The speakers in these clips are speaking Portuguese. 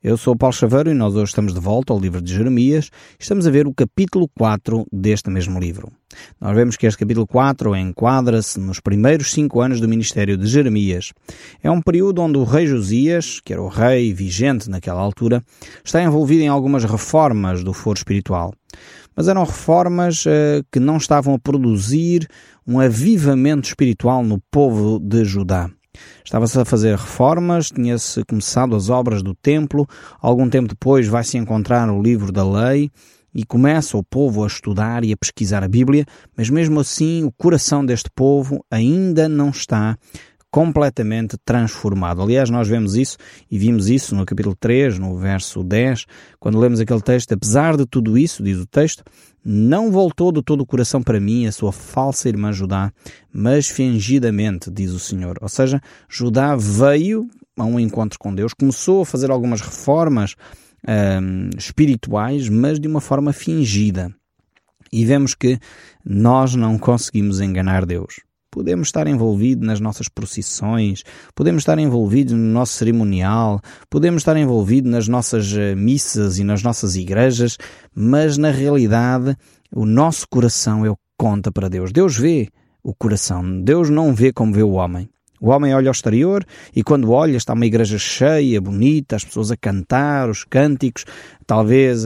Eu sou o Paulo Chaveiro e nós hoje estamos de volta ao livro de Jeremias e estamos a ver o capítulo 4 deste mesmo livro. Nós vemos que este capítulo 4 enquadra-se nos primeiros 5 anos do ministério de Jeremias. É um período onde o rei Josias, que era o rei vigente naquela altura, está envolvido em algumas reformas do foro espiritual. Mas eram reformas que não estavam a produzir um avivamento espiritual no povo de Judá. Estava-se a fazer reformas, tinha-se começado as obras do templo, algum tempo depois vai-se encontrar o livro da lei e começa o povo a estudar e a pesquisar a Bíblia, mas mesmo assim o coração deste povo ainda não está completamente transformado. Aliás, nós vemos isso e vimos isso no capítulo 3, no verso 10, quando lemos aquele texto: apesar de tudo isso, diz o texto, não voltou de todo o coração para mim a sua falsa irmã Judá, mas fingidamente, diz o Senhor. Ou seja, Judá veio a um encontro com Deus, começou a fazer algumas reformas espirituais, mas de uma forma fingida. E vemos que nós não conseguimos enganar Deus. Podemos estar envolvidos nas nossas procissões, podemos estar envolvidos no nosso cerimonial, podemos estar envolvidos nas nossas missas e nas nossas igrejas, mas na realidade o nosso coração é o que conta para Deus. Deus vê o coração, Deus não vê como vê o homem. O homem olha ao exterior e quando olha está uma igreja cheia, bonita, as pessoas a cantar, os cânticos, talvez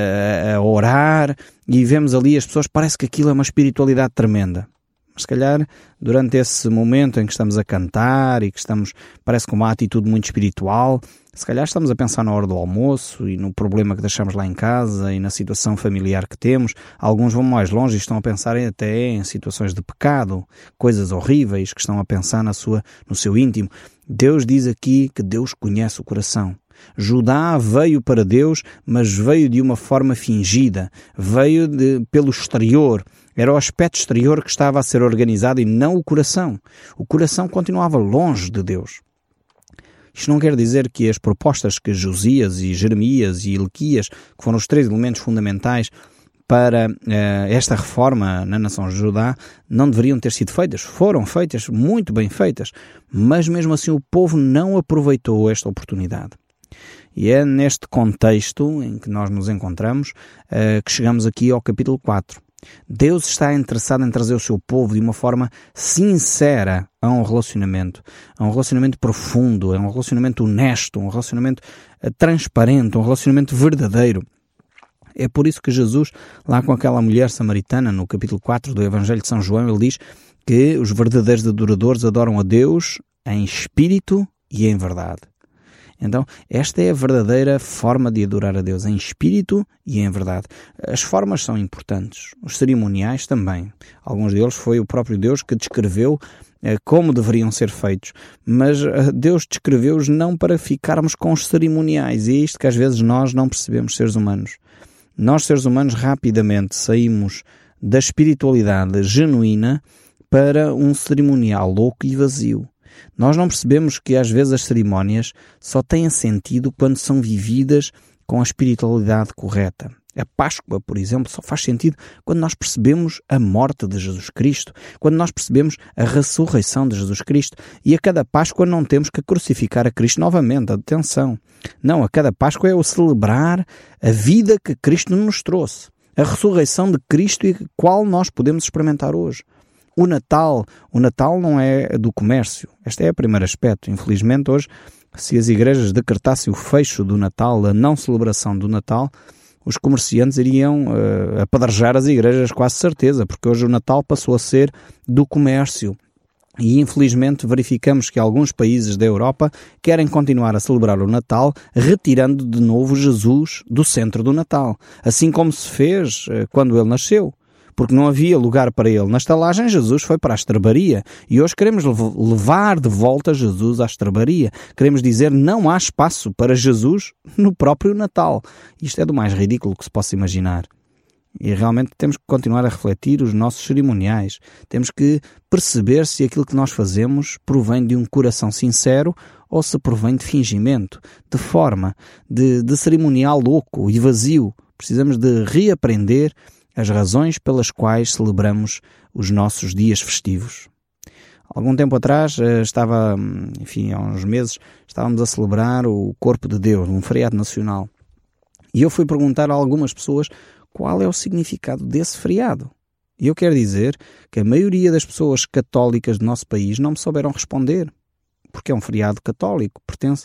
a orar, e vemos ali as pessoas, parece que aquilo é uma espiritualidade tremenda. Se calhar, durante esse momento em que estamos a cantar e que estamos, parece com uma atitude muito espiritual, se calhar estamos a pensar na hora do almoço e no problema que deixamos lá em casa e na situação familiar que temos. Alguns vão mais longe e estão a pensar até em situações de pecado, coisas horríveis que estão a pensar no seu íntimo. Deus diz aqui que Deus conhece o coração. Judá veio para Deus, mas veio de uma forma fingida, veio pelo exterior. Era o aspecto exterior que estava a ser organizado e não o coração. O coração continuava longe de Deus. Isto não quer dizer que as propostas que Josias e Jeremias e Ilquias, que foram os 3 elementos fundamentais para esta reforma na nação de Judá, não deveriam ter sido feitas. Foram feitas, muito bem feitas, mas mesmo assim o povo não aproveitou esta oportunidade. E é neste contexto em que nós nos encontramos que chegamos aqui ao capítulo 4. Deus está interessado em trazer o seu povo de uma forma sincera a um relacionamento profundo, a um relacionamento honesto, um relacionamento transparente, um relacionamento verdadeiro. É por isso que Jesus, lá com aquela mulher samaritana, no capítulo 4 do Evangelho de São João, ele diz que os verdadeiros adoradores adoram a Deus em espírito e em verdade. Então, esta é a verdadeira forma de adorar a Deus, em espírito e em verdade. As formas são importantes, os cerimoniais também. Alguns deles foi o próprio Deus que descreveu como deveriam ser feitos, mas Deus descreveu-os não para ficarmos com os cerimoniais, e é isto que às vezes nós não percebemos, seres humanos. Nós, seres humanos, rapidamente saímos da espiritualidade genuína para um cerimonial louco e vazio. Nós não percebemos que às vezes as cerimónias só têm sentido quando são vividas com a espiritualidade correta. A Páscoa, por exemplo, só faz sentido quando nós percebemos a morte de Jesus Cristo, quando nós percebemos a ressurreição de Jesus Cristo. E a cada Páscoa não temos que crucificar a Cristo novamente, atenção. Não, a cada Páscoa é o celebrar a vida que Cristo nos trouxe, a ressurreição de Cristo e a qual nós podemos experimentar hoje. O Natal não é do comércio. Este é o primeiro aspecto. Infelizmente, hoje, se as igrejas decretassem o fecho do Natal, a não celebração do Natal, os comerciantes iriam apedrejar as igrejas, quase certeza, porque hoje o Natal passou a ser do comércio. E, infelizmente, verificamos que alguns países da Europa querem continuar a celebrar o Natal, retirando de novo Jesus do centro do Natal, assim como se fez quando ele nasceu. Porque não havia lugar para ele na estalagem, Jesus foi para a estrebaria. E hoje queremos levar de volta Jesus à estrebaria. Queremos dizer não há espaço para Jesus no próprio Natal. Isto é do mais ridículo que se possa imaginar. E realmente temos que continuar a refletir os nossos cerimoniais. Temos que perceber se aquilo que nós fazemos provém de um coração sincero ou se provém de fingimento, de forma, de cerimonial louco e vazio. Precisamos de reaprender as razões pelas quais celebramos os nossos dias festivos. Algum tempo atrás há uns meses, estávamos a celebrar o Corpo de Deus, um feriado nacional. E eu fui perguntar a algumas pessoas qual é o significado desse feriado. E eu quero dizer que a maioria das pessoas católicas do nosso país não me souberam responder. Porque é um feriado católico, pertence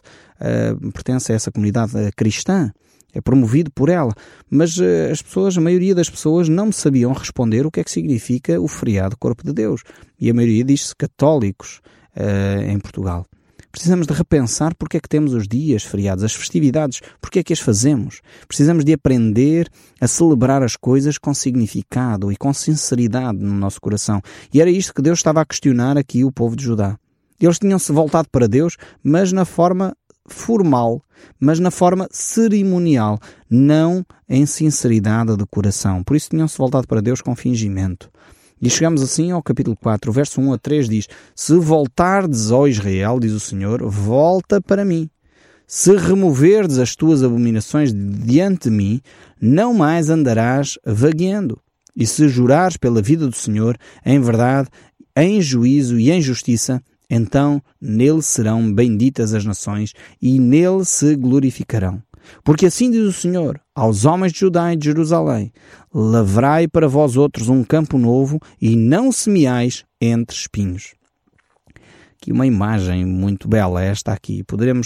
a essa comunidade cristã, é promovido por ela. Mas a maioria das pessoas não me sabiam responder o que é que significa o feriado Corpo de Deus. E a maioria diz-se católicos em Portugal. Precisamos de repensar porque é que temos os dias feriados, as festividades, porque é que as fazemos. Precisamos de aprender a celebrar as coisas com significado e com sinceridade no nosso coração. E era isto que Deus estava a questionar aqui o povo de Judá. Eles tinham-se voltado para Deus, mas na forma formal, mas na forma cerimonial, não em sinceridade de coração. Por isso tinham-se voltado para Deus com fingimento. E chegamos assim ao capítulo 4, verso 1 a 3 diz: Se voltardes, ó Israel, diz o Senhor, volta para mim. Se removerdes as tuas abominações diante de mim, não mais andarás vagueando. E se jurares pela vida do Senhor, em verdade, em juízo e em justiça, então nele serão benditas as nações e nele se glorificarão. Porque assim diz o Senhor aos homens de Judá e de Jerusalém: lavrai para vós outros um campo novo e não semeais entre espinhos. Aqui uma imagem muito bela esta aqui.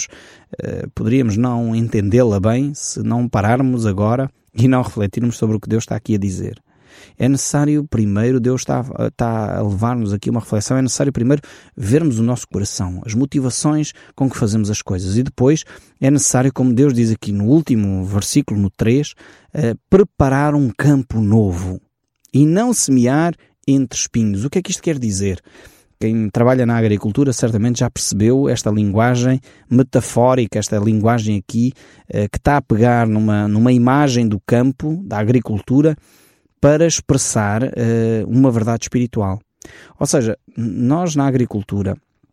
Poderíamos não entendê-la bem se não pararmos agora e não refletirmos sobre o que Deus está aqui a dizer. É necessário primeiro, Deus está a levar-nos aqui uma reflexão, é necessário primeiro vermos o nosso coração, as motivações com que fazemos as coisas. E depois é necessário, como Deus diz aqui no último versículo, no 3, preparar um campo novo e não semear entre espinhos. O que é que isto quer dizer? Quem trabalha na agricultura certamente já percebeu esta linguagem metafórica, esta linguagem aqui que está a pegar numa imagem do campo, da agricultura, para expressar uma verdade espiritual. Ou seja, nós na agricultura,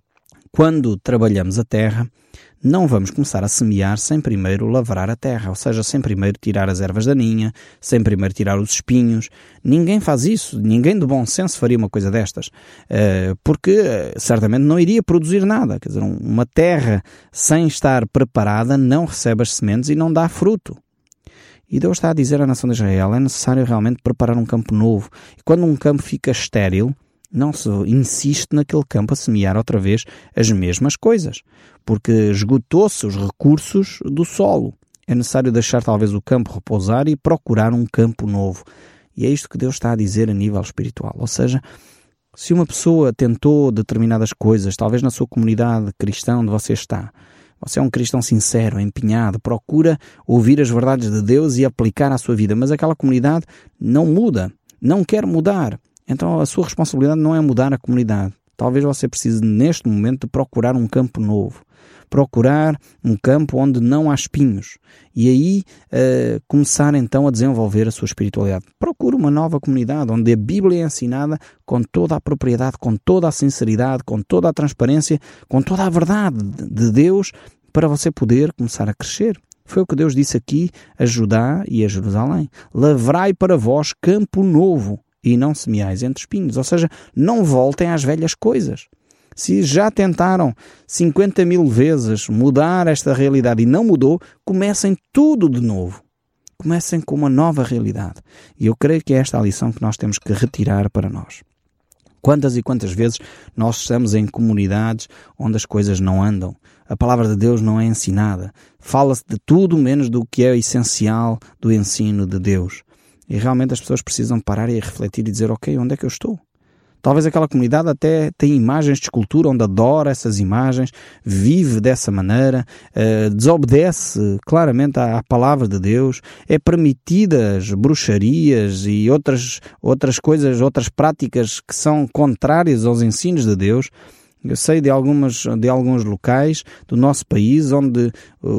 quando trabalhamos a terra, não vamos começar a semear sem primeiro lavrar a terra, ou seja, sem primeiro tirar as ervas daninhas, sem primeiro tirar os espinhos. Ninguém faz isso, ninguém de bom senso faria uma coisa destas, porque certamente não iria produzir nada. Quer dizer, uma terra sem estar preparada não recebe as sementes e não dá fruto. E Deus está a dizer à nação de Israel: é necessário realmente preparar um campo novo. E quando um campo fica estéril, não se insiste naquele campo a semear outra vez as mesmas coisas, porque esgotou-se os recursos do solo. É necessário deixar talvez o campo repousar e procurar um campo novo. E é isto que Deus está a dizer a nível espiritual. Ou seja, se uma pessoa tentou determinadas coisas, talvez na sua comunidade cristã onde você está, você é um cristão sincero, empenhado, procura ouvir as verdades de Deus e aplicar à sua vida, mas aquela comunidade não muda, não quer mudar. Então a sua responsabilidade não é mudar a comunidade. Talvez você precise neste momento de procurar um campo novo. Procurar um campo onde não há espinhos. E aí começar então a desenvolver a sua espiritualidade. Procure uma nova comunidade onde a Bíblia é ensinada com toda a propriedade, com toda a sinceridade, com toda a transparência, com toda a verdade de Deus, para você poder começar a crescer. Foi o que Deus disse aqui a Judá e a Jerusalém: lavrai para vós campo novo e não semeais entre espinhos. Ou seja, não voltem às velhas coisas. Se já tentaram 50.000 vezes mudar esta realidade e não mudou, comecem tudo de novo. Comecem com uma nova realidade. E eu creio que é esta a lição que nós temos que retirar para nós. Quantas e quantas vezes nós estamos em comunidades onde as coisas não andam. A palavra de Deus não é ensinada. Fala-se de tudo menos do que é essencial do ensino de Deus. E realmente as pessoas precisam parar e refletir e dizer: ok, onde é que eu estou? Talvez aquela comunidade até tenha imagens de escultura onde adora essas imagens, vive dessa maneira, desobedece claramente à palavra de Deus, é permitidas bruxarias e outras coisas, outras práticas que são contrárias aos ensinos de Deus. Eu sei de alguns locais do nosso país onde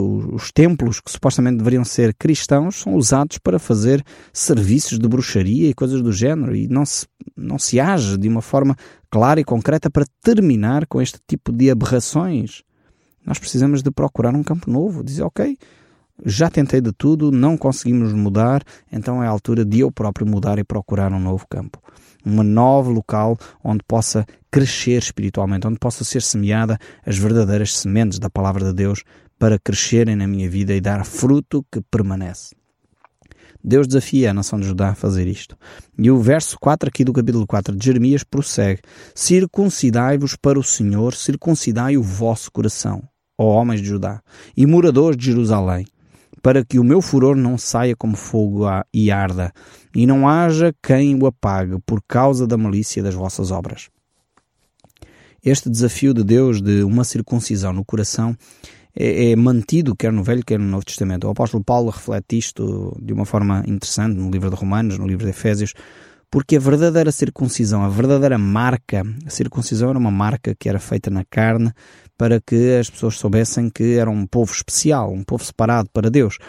os templos que supostamente deveriam ser cristãos são usados para fazer serviços de bruxaria e coisas do género, e não se age de uma forma clara e concreta para terminar com este tipo de aberrações. Nós precisamos de procurar um campo novo, dizer: ok, já tentei de tudo, não conseguimos mudar, então é a altura de eu próprio mudar e procurar um novo campo. Um novo local onde possa crescer espiritualmente, onde possa ser semeada as verdadeiras sementes da palavra de Deus para crescerem na minha vida e dar fruto que permanece. Deus desafia a nação de Judá a fazer isto. E o verso 4 aqui do capítulo 4 de Jeremias prossegue: circuncidai-vos para o Senhor, circuncidai o vosso coração, ó homens de Judá, e moradores de Jerusalém, para que o meu furor não saia como fogo e arda, e não haja quem o apague por causa da malícia das vossas obras. Este desafio de Deus de uma circuncisão no coração é mantido quer no Velho quer no Novo Testamento. O apóstolo Paulo reflete isto de uma forma interessante no livro de Romanos, no livro de Efésios, porque a verdadeira circuncisão, a verdadeira marca, a circuncisão era uma marca que era feita na carne para que as pessoas soubessem que era um povo especial, um povo separado para Deus.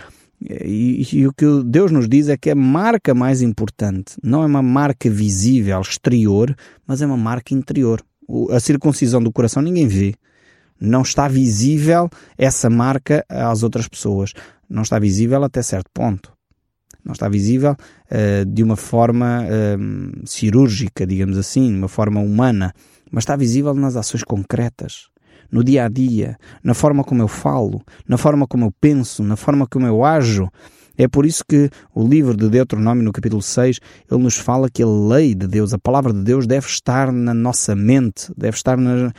E o que Deus nos diz é que a marca mais importante não é uma marca visível, exterior, mas é uma marca interior. A circuncisão do coração ninguém vê. Não está visível essa marca às outras pessoas. Não está visível até certo ponto. Não está visível de uma forma cirúrgica, digamos assim, de uma forma humana. Mas está visível nas ações concretas, no dia a dia, na forma como eu falo, na forma como eu penso, na forma como eu ajo. É por isso que o livro de Deuteronômio, no capítulo 6, ele nos fala que a lei de Deus, a palavra de Deus, deve estar na nossa mente, deve estar nas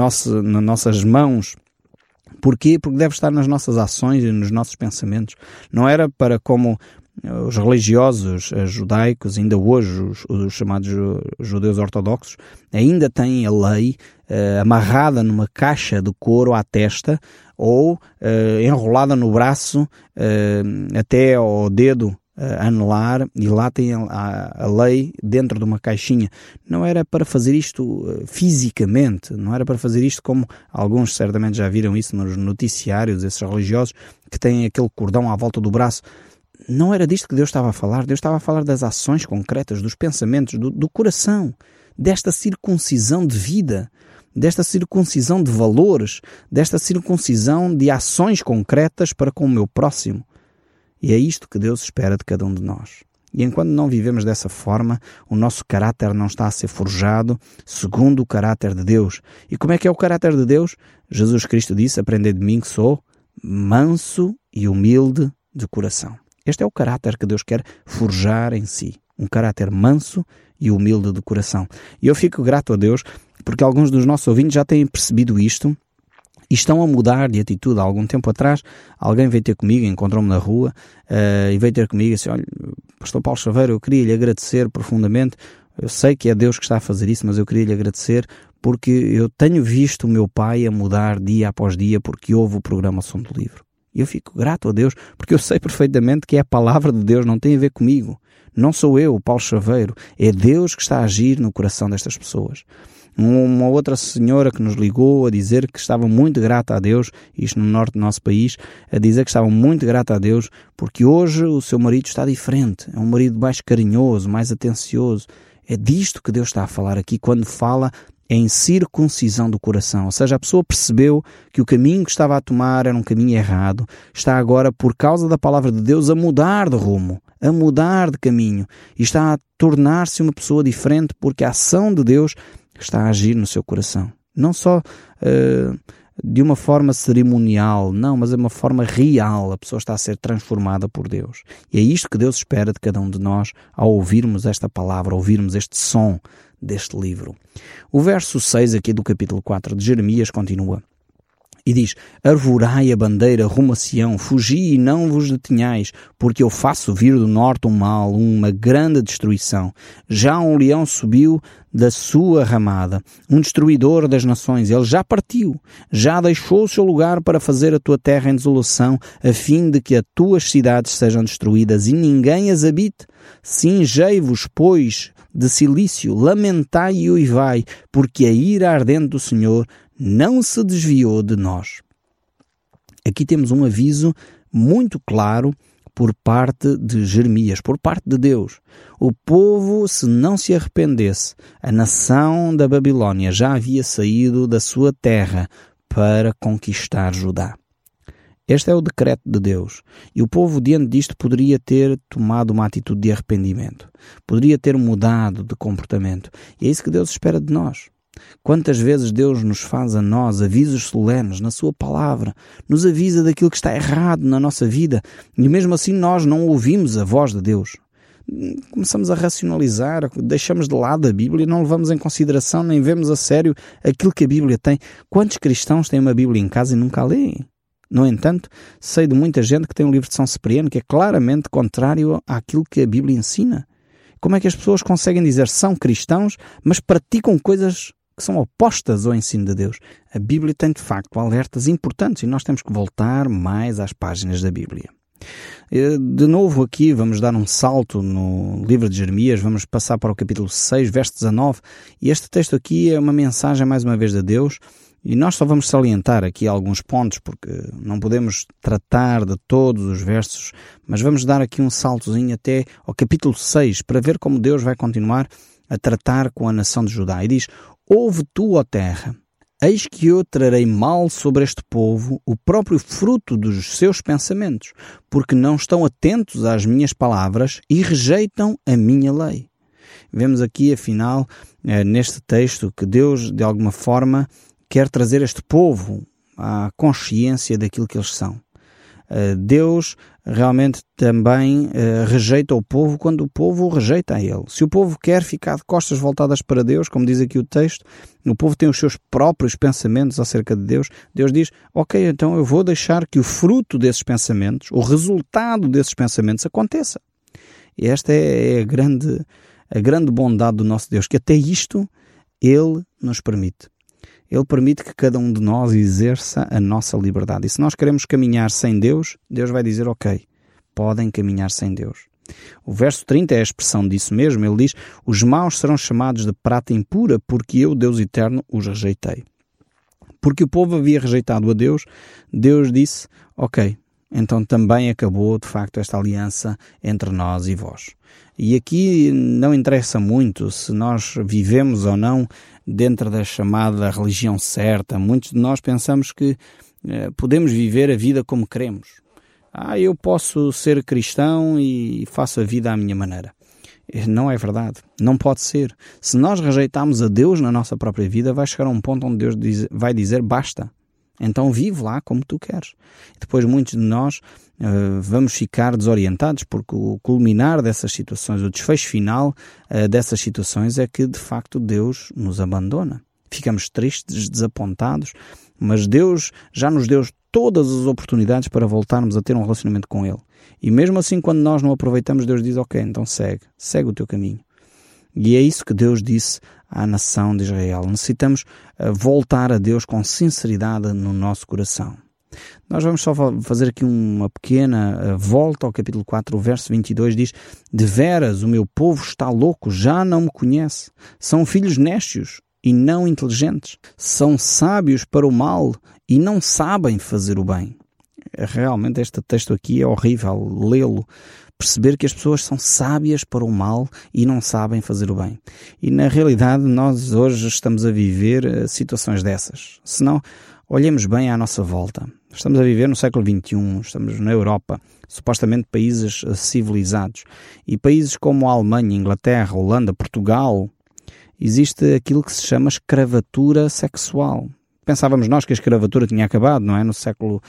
nossas mãos. Porquê? Porque deve estar nas nossas ações e nos nossos pensamentos. Não era para como os religiosos judaicos, ainda hoje os chamados judeus ortodoxos, ainda têm a lei amarrada numa caixa de couro à testa ou enrolada no braço até ao dedo anelar, e lá tem a lei dentro de uma caixinha. Não era para fazer isto fisicamente, não era para fazer isto como alguns certamente já viram isso nos noticiários, esses religiosos que têm aquele cordão à volta do braço. Não era disto que Deus estava a falar. Deus estava a falar das ações concretas, dos pensamentos, do coração, desta circuncisão de vida, desta circuncisão de valores, desta circuncisão de ações concretas para com o meu próximo. E é isto que Deus espera de cada um de nós. E enquanto não vivemos dessa forma, o nosso caráter não está a ser forjado segundo o caráter de Deus. E como é que é o caráter de Deus? Jesus Cristo disse: aprendei de mim que sou manso e humilde de coração. Este é o caráter que Deus quer forjar em si. Um caráter manso e humilde de coração. E eu fico grato a Deus porque alguns dos nossos ouvintes já têm percebido isto e estão a mudar de atitude. Há algum tempo atrás, alguém veio ter comigo, encontrou-me na rua e veio ter comigo e disse: olha, Pastor Paulo Chaveiro, eu queria lhe agradecer profundamente. Eu sei que é Deus que está a fazer isso, mas eu queria lhe agradecer porque eu tenho visto o meu pai a mudar dia após dia porque houve o programa Som do Livro. E eu fico grato a Deus, porque eu sei perfeitamente que é a palavra de Deus, não tem a ver comigo. Não sou eu, o Paulo Chaveiro. É Deus que está a agir no coração destas pessoas. Uma outra senhora que nos ligou a dizer que estava muito grata a Deus, isto no norte do nosso país, a dizer que estava muito grata a Deus, porque hoje o seu marido está diferente. É um marido mais carinhoso, mais atencioso. É disto que Deus está a falar aqui quando fala em circuncisão do coração. Ou seja, a pessoa percebeu que o caminho que estava a tomar era um caminho errado. Está agora, por causa da palavra de Deus, a mudar de rumo, a mudar de caminho. E está a tornar-se uma pessoa diferente porque a ação de Deus está a agir no seu coração. Não só de uma forma cerimonial, não, mas de uma forma real. A pessoa está a ser transformada por Deus. E é isto que Deus espera de cada um de nós ao ouvirmos esta palavra, ouvirmos este som deste livro. O verso 6 aqui do capítulo 4 de Jeremias continua e diz: arvorai a bandeira rumo a Sião, fugi e não vos detenhais, porque eu faço vir do norte um mal, uma grande destruição. Já um leão subiu da sua ramada, um destruidor das nações. Ele já partiu, já deixou o seu lugar para fazer a tua terra em desolação, a fim de que as tuas cidades sejam destruídas e ninguém as habite. Cingei-vos, pois, de cilício, lamentai e uivai, porque a ira ardente do Senhor não se desviou de nós. Aqui temos um aviso muito claro por parte de Jeremias, por parte de Deus. O povo, se não se arrependesse, a nação da Babilônia já havia saído da sua terra para conquistar Judá. Este é o decreto de Deus. E o povo, diante disto, poderia ter tomado uma atitude de arrependimento. Poderia ter mudado de comportamento. E é isso que Deus espera de nós. Quantas vezes Deus nos faz a nós avisos solenes na sua palavra, nos avisa daquilo que está errado na nossa vida, e mesmo assim nós não ouvimos a voz de Deus. Começamos a racionalizar, deixamos de lado a Bíblia, não levamos em consideração, nem vemos a sério aquilo que a Bíblia tem. Quantos cristãos têm uma Bíblia em casa e nunca a leem? No entanto, sei de muita gente que tem um livro de São Cipriano que é claramente contrário àquilo que a Bíblia ensina. Como é que as pessoas conseguem dizer que são cristãos, mas praticam coisas que são opostas ao ensino de Deus? A Bíblia tem, de facto, alertas importantes e nós temos que voltar mais às páginas da Bíblia. De novo aqui vamos dar um salto no livro de Jeremias, vamos passar para o capítulo 6, verso 19, e este texto aqui é uma mensagem mais uma vez de Deus, e nós só vamos salientar aqui alguns pontos, porque não podemos tratar de todos os versos, mas vamos dar aqui um saltozinho até ao capítulo 6, para ver como Deus vai continuar a tratar com a nação de Judá. E diz: ouve tu, ó terra, eis que eu trarei mal sobre este povo, o próprio fruto dos seus pensamentos, porque não estão atentos às minhas palavras e rejeitam a minha lei. Vemos aqui, afinal, neste texto, que Deus, de alguma forma, quer trazer este povo à consciência daquilo que eles são. Deus realmente também rejeita o povo quando o povo o rejeita a ele. Se o povo quer ficar de costas voltadas para Deus, como diz aqui o texto, o povo tem os seus próprios pensamentos acerca de Deus, Deus diz: ok, então eu vou deixar que o fruto desses pensamentos, o resultado desses pensamentos aconteça. E esta é a grande bondade do nosso Deus, que até isto Ele nos permite. Ele permite que cada um de nós exerça a nossa liberdade. E se nós queremos caminhar sem Deus, Deus vai dizer: ok, podem caminhar sem Deus. O verso 30 é a expressão disso mesmo. Ele diz: os maus serão chamados de prata impura, porque eu, Deus eterno, os rejeitei. Porque o povo havia rejeitado a Deus, Deus disse: ok, então também acabou de facto esta aliança entre nós e vós. E aqui não interessa muito se nós vivemos ou não dentro da chamada religião certa. Muitos de nós pensamos que podemos viver a vida como queremos. Eu posso ser cristão e faço a vida à minha maneira. Não é verdade. Não pode ser. Se nós rejeitarmos a Deus na nossa própria vida, vai chegar a um ponto onde Deus vai dizer: basta. Então vive lá como tu queres. Depois muitos de nós vamos ficar desorientados, porque o culminar dessas situações, o desfecho final dessas situações é que de facto Deus nos abandona. Ficamos tristes, desapontados, mas Deus já nos deu todas as oportunidades para voltarmos a ter um relacionamento com Ele. E mesmo assim, quando nós não aproveitamos, Deus diz: ok, então segue o teu caminho. E é isso que Deus disse à nação de Israel. Necessitamos voltar a Deus com sinceridade no nosso coração. Nós vamos só fazer aqui uma pequena volta ao capítulo 4, o verso 22 diz: deveras o meu povo está louco, já não me conhece. São filhos nécios e não inteligentes. São sábios para o mal e não sabem fazer o bem. Realmente este texto aqui é horrível lê-lo. Perceber que as pessoas são sábias para o mal e não sabem fazer o bem. E na realidade nós hoje estamos a viver situações dessas. Se não, olhemos bem à nossa volta. Estamos a viver no século XXI, estamos na Europa, supostamente países civilizados. E países como a Alemanha, Inglaterra, Holanda, Portugal, existe aquilo que se chama escravatura sexual. Pensávamos nós que a escravatura tinha acabado, não é? No século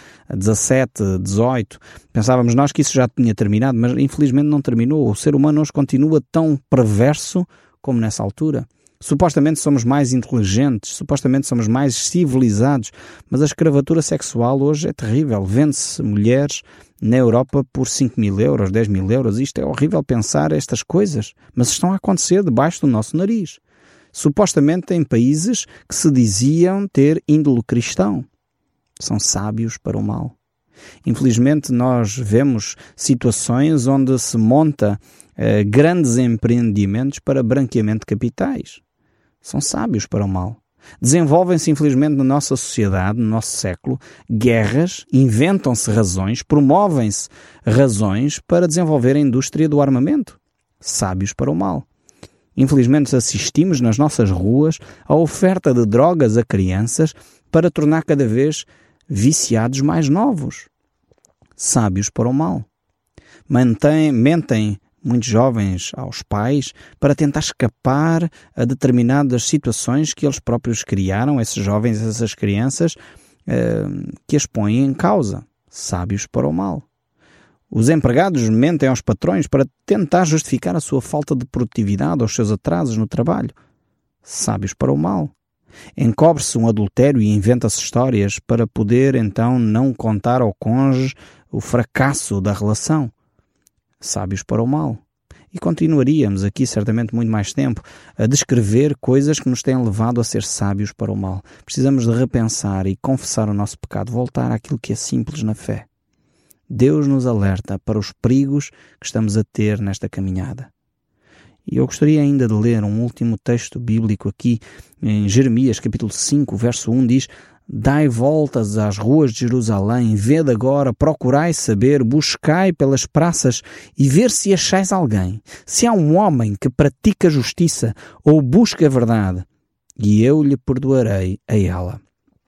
XVII, XVIII. Pensávamos nós que isso já tinha terminado, mas infelizmente não terminou. O ser humano hoje continua tão perverso como nessa altura. Supostamente somos mais inteligentes, supostamente somos mais civilizados, mas a escravatura sexual hoje é terrível. Vende-se mulheres na Europa por 5.000 euros, 10.000 euros. Isto é horrível pensar estas coisas, mas estão a acontecer debaixo do nosso nariz. Supostamente em países que se diziam ter índole cristão. São sábios para o mal. Infelizmente nós vemos situações onde se monta grandes empreendimentos para branqueamento de capitais. São sábios para o mal. Desenvolvem-se infelizmente na nossa sociedade, no nosso século, guerras, inventam-se razões, promovem-se razões para desenvolver a indústria do armamento. Sábios para o mal. Infelizmente assistimos nas nossas ruas à oferta de drogas a crianças para tornar cada vez viciados mais novos. sábios para o mal. Mentem muitos jovens aos pais para tentar escapar a determinadas situações que eles próprios criaram, esses jovens, essas crianças, que as põem em causa, sábios para o mal. Os empregados mentem aos patrões para tentar justificar a sua falta de produtividade ou os seus atrasos no trabalho, sábios para o mal. Encobre-se um adultério e inventa-se histórias para poder então não contar ao cônjuge o fracasso da relação, sábios para o mal. E continuaríamos aqui certamente muito mais tempo a descrever coisas que nos têm levado a ser sábios para o mal. Precisamos de repensar e confessar o nosso pecado, voltar àquilo que é simples na fé. Deus nos alerta para os perigos que estamos a ter nesta caminhada. E eu gostaria ainda de ler um último texto bíblico aqui, em Jeremias, capítulo 5, verso 1, diz: Dai voltas às ruas de Jerusalém, vede agora, procurai saber, buscai pelas praças e ver se achais alguém, se há um homem que pratica justiça ou busca a verdade, e eu lhe perdoarei a ela.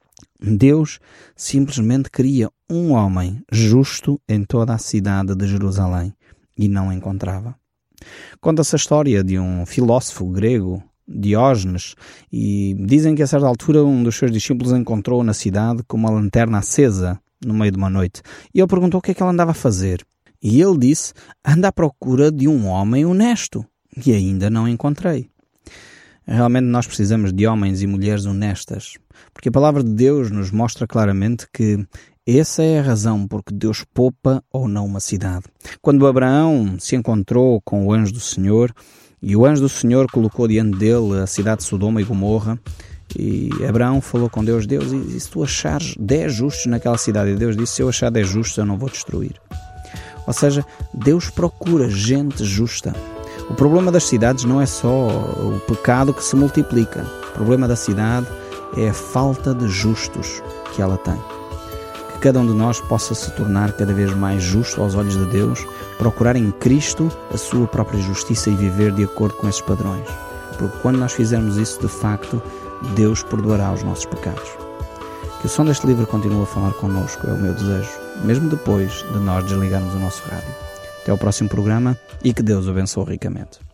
Deus simplesmente queria um homem justo em toda a cidade de Jerusalém e não encontrava. Conta-se a história de um filósofo grego, Diógenes, e dizem que a certa altura um dos seus discípulos encontrou na cidade com uma lanterna acesa no meio de uma noite. E ele perguntou o que é que ele andava a fazer. E ele disse: anda à procura de um homem honesto, e ainda não encontrei. Realmente nós precisamos de homens e mulheres honestas, porque a palavra de Deus nos mostra claramente que essa é a razão por que Deus poupa ou não uma cidade. Quando Abraão se encontrou com o anjo do Senhor, e o anjo do Senhor colocou diante dele a cidade de Sodoma e Gomorra, e Abraão falou com Deus: Deus, e se tu achares 10 justos naquela cidade? E Deus disse: se eu achar 10 justos, eu não vou destruir. Ou seja, Deus procura gente justa. O problema das cidades não é só o pecado que se multiplica. O problema da cidade é a falta de justos que ela tem. Que cada um de nós possa se tornar cada vez mais justo aos olhos de Deus, procurar em Cristo a sua própria justiça e viver de acordo com esses padrões. Porque quando nós fizermos isso, de facto, Deus perdoará os nossos pecados. Que o som deste livro continue a falar connosco, é o meu desejo, mesmo depois de nós desligarmos o nosso rádio. Até ao próximo programa e que Deus o abençoe ricamente.